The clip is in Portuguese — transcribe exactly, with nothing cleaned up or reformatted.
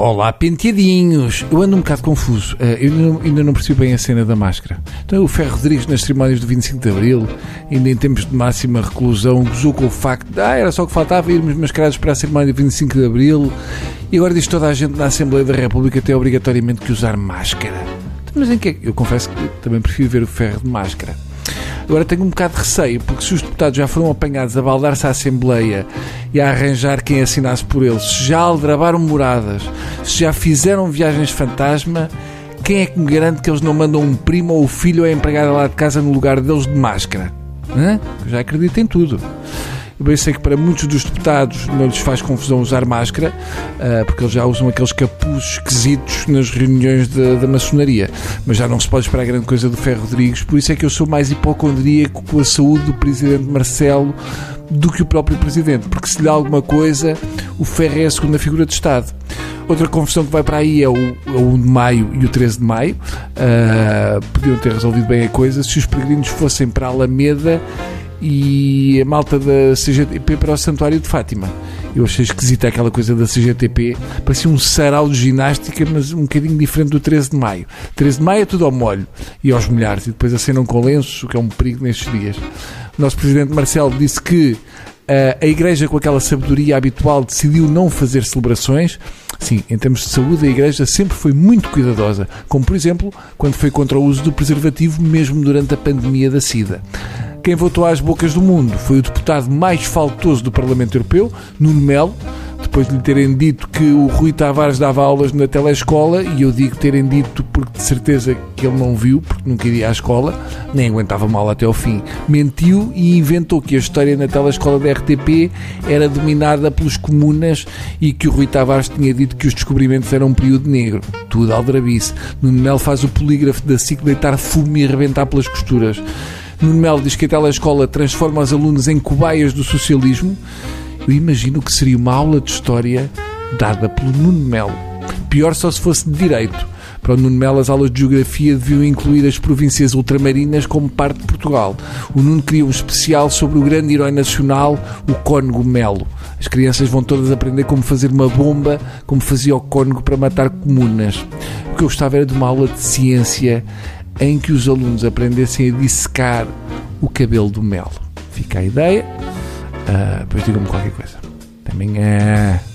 Olá, penteadinhos! Eu ando um bocado confuso. Uh, eu ainda não, ainda não percebi bem a cena da máscara. Então, o Ferro Rodrigues, nas cerimónias do vinte e cinco de Abril, ainda em tempos de máxima reclusão, gozou com o facto de ah, era só que faltava irmos mascarados para a cerimónia do vinte e cinco de Abril, e agora diz toda a gente na Assembleia da República tem obrigatoriamente que usar máscara. Mas em que é que... Eu confesso que também prefiro ver o Ferro de máscara. Agora tenho um bocado de receio, porque se os deputados já foram apanhados a baldar-se à Assembleia e a arranjar quem assinasse por eles, se já aldrabaram moradas, se já fizeram viagens fantasma, quem é que me garante que eles não mandam um primo ou o filho ou a empregada lá de casa no lugar deles de máscara? Hã? Eu já acredito em tudo. Eu bem sei que para muitos dos deputados não lhes faz confusão usar máscara, uh, porque eles já usam aqueles capuzes esquisitos nas reuniões da, da maçonaria. Mas já não se pode esperar grande coisa do Ferro Rodrigues, por isso é que eu sou mais hipocondríaco com a saúde do Presidente Marcelo do que o próprio Presidente, porque se lhe há alguma coisa, o Ferro é a segunda figura de Estado. Outra confusão que vai para aí é o, é o um de maio e o treze de maio. Uh, podiam ter resolvido bem a coisa se os peregrinos fossem para a Alameda e a malta da C G T P para o Santuário de Fátima. Eu achei esquisita aquela coisa da C G T P, parecia um sarau de ginástica, mas um bocadinho diferente do treze de maio. treze de maio é tudo ao molho e aos molhares, e depois acenam com lenços, o que é um perigo nestes dias. O nosso Presidente Marcelo disse que uh, a Igreja, com aquela sabedoria habitual, decidiu não fazer celebrações. Sim, em termos de saúde, a Igreja sempre foi muito cuidadosa, como por exemplo, quando foi contra o uso do preservativo, mesmo durante a pandemia da SIDA. Quem votou às bocas do mundo foi o deputado mais faltoso do Parlamento Europeu, Nuno Melo, depois de lhe terem dito que o Rui Tavares dava aulas na telescola, e eu digo terem dito porque de certeza que ele não viu, porque nunca iria à escola, nem aguentava mal até ao fim. Mentiu e inventou que a história na telescola da R T P era dominada pelos comunas e que o Rui Tavares tinha dito que os descobrimentos eram um período negro. Tudo aldrabice. Nuno Melo faz o polígrafo da S I C deitar fumo e arrebentar pelas costuras. Nuno Melo diz que a telescola transforma os alunos em cobaias do socialismo. Eu imagino que seria uma aula de história dada pelo Nuno Melo. Pior só se fosse de direito. Para o Nuno Melo, as aulas de geografia deviam incluir as províncias ultramarinas como parte de Portugal. O Nuno queria um especial sobre o grande herói nacional, o Cónego Melo. As crianças vão todas aprender como fazer uma bomba, como fazia o Cónego para matar comunas. O que eu gostava era de uma aula de ciência em que os alunos aprendessem a dissecar o cabelo do Melo. Fica a ideia. Uh, depois digam-me qualquer coisa. Até amanhã.